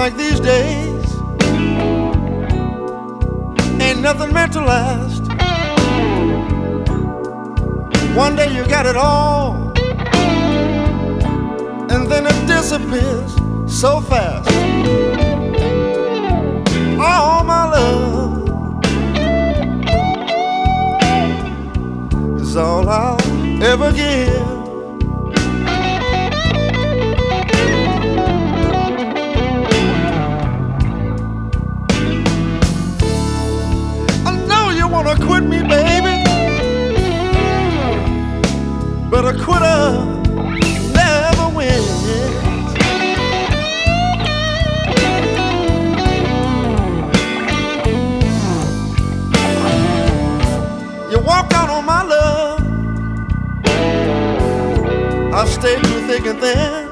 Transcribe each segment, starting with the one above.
like these days ain't nothing meant to last. One day you got it all, and then it disappears so fast. All my love is all I'll ever give. Wanna quit me, baby, but a quitter never wins. You walk out on my love, I stayed through thick and thin.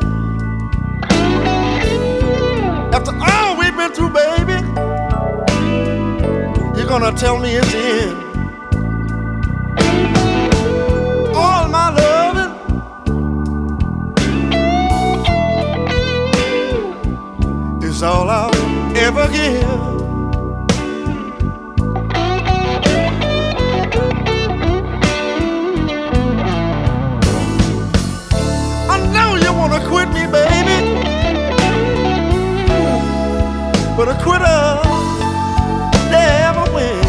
After all we've been through, baby, you're gonna tell me it's the end. All my loving is all I'll ever give. I know you wanna quit me, baby, but a quitter never wins.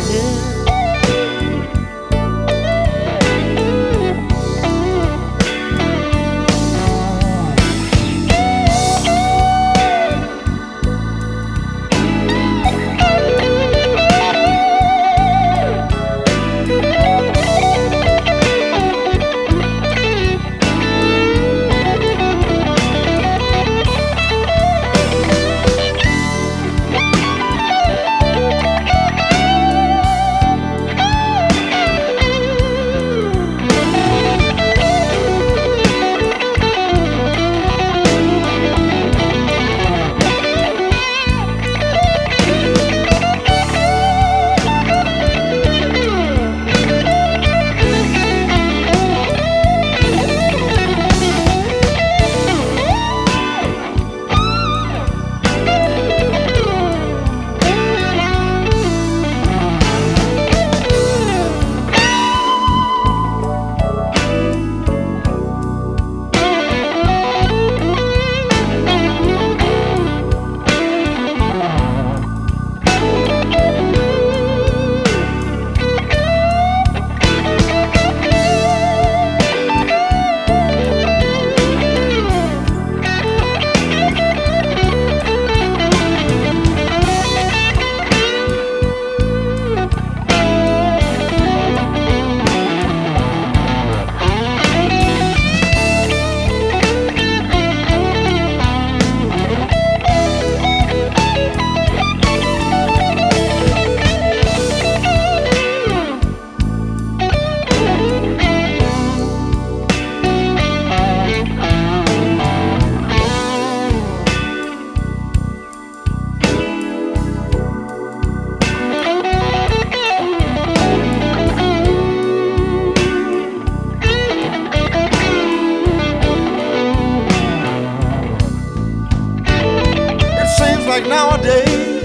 Like nowadays,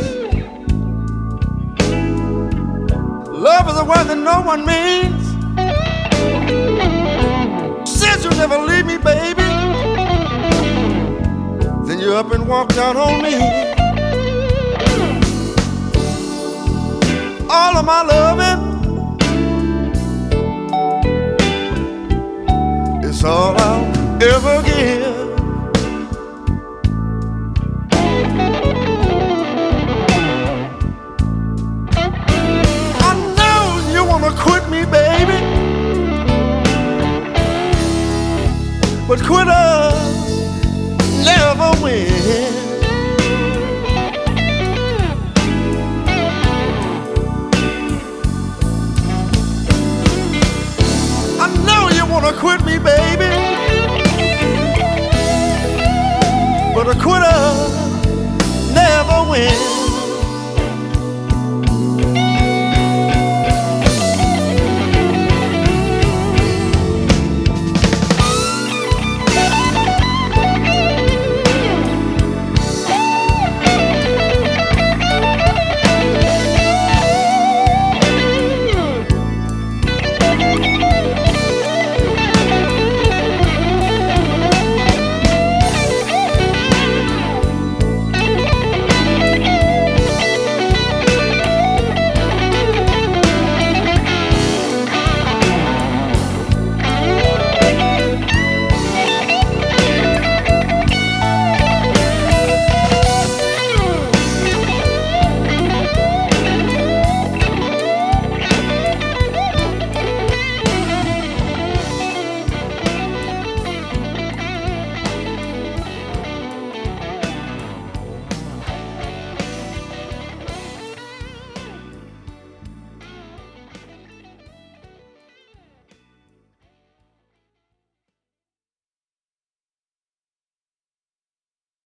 love is a word that no one means. Since you never leave me, baby, then you up and walked out on me. All of my loving is all I'll ever give. Quit me, baby, but quitters never win. I know you wanna quit me, baby, but a quitter never wins.